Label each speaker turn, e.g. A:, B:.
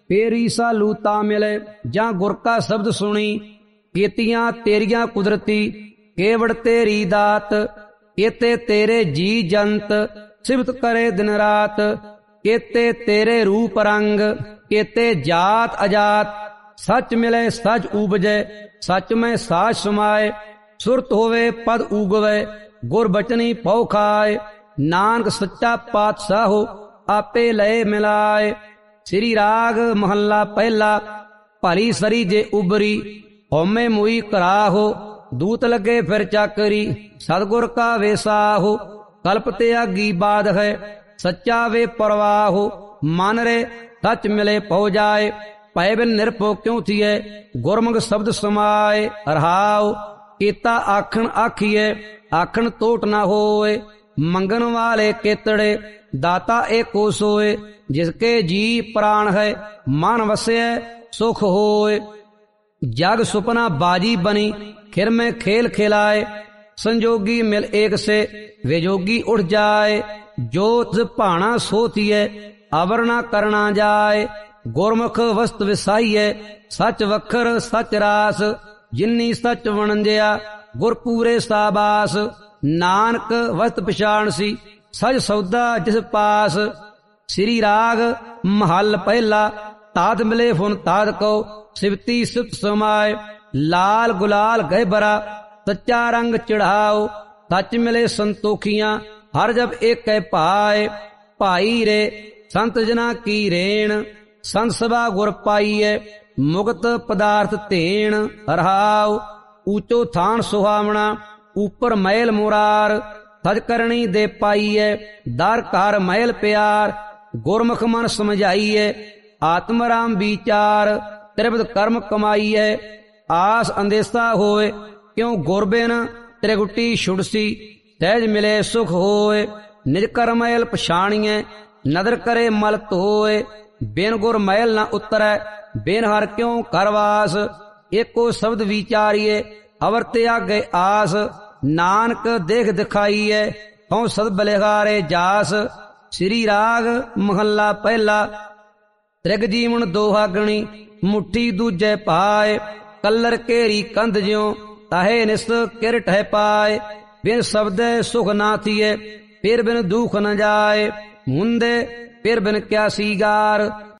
A: फेरी सालू ता मिले जां गुर का शब्द सुनी। केतियां तेरियां कुदरती केवड़ तेरी दात, केते तेरे जी जंत सिफत करे दिन रात। केते तेरे रूप रंग केते जात अजात, सच मिले सच उपजे सच में साच समाए। सुरत होवे पद उगवे गुर बचनी पौ खाए। नानक सच्चा पातशाहो आपे लय मिलाए। श्री राग महला पहला। भली सरी जे उबरी होमे मुई कराहो, दूत लगे फिर चाकरी सतगुर का वेसाहो। कल्प त्यागी बाध है सच्चा वे परवाहो, मन रे सच मिले पौ जाए। पै बिन निरभो क्यों थिए गुरमुख शब्द समाए। रहाओ केता आखन आखिए आखन तोट ना होए। मंगन वाले केतड़े दाता एको सोए। जिसके जी प्राण है मन वसे सुख होए। जग सुपना बाजी बनी खिर में खेल खिलाए। संजोगी मिल एक से विजोगी उठ जाए। जो भाना सोतिए अवर ना करना जाए। गुरमुख वस्त विसाइए सच वखर सच रास। जिन्नी सच वणंजिया गुर पूरे साबास। नानक वस्त पछाण सी सच सौदा जिस पास। श्री राग महल पहला। ताद मिले फुन ताद को सिवती सिफ्त समाए। लाल गुलाल गए बरा सच्चा रंग चढ़ाओ। सच मिले संतोखियां हर जब एक कह पाए। भाई रे संत जना की रेण संत सभा गुर पाईए। मुक्त पदार्थ तेण रहाओ। ऊंचो थान सुहावना ऊपर महल मुरार। सज करनी दे पाईए दर कार महल प्यार। गुरमुख मन समझाइए आत्मराम विचार। त्रिविध कर्म कमाइए आस अंदेशा होए। क्यों गुर बिन त्रिगुटी छुड़सी सहज मिले सुख होए। निज कर महल पछाणिए नदर करे मल धोए। बिन गुर महल न उतरै बिन हर क्यों करवास। एको शब्द विचारिए अवर त्यागे आस। नानक देख दिखाइए हूँ सद बलिहारे जास। श्री राग महला पहला। त्रिग जीवन दोहागणी मुट्ठी दूजे पाए। कलर केरी कंध ज्यों ताहे निस किर ठह पाए। बिन शब्द सुख ना थिए फिर बिन दुख न जाए। मुंदे फिर बिन क्या सीगार।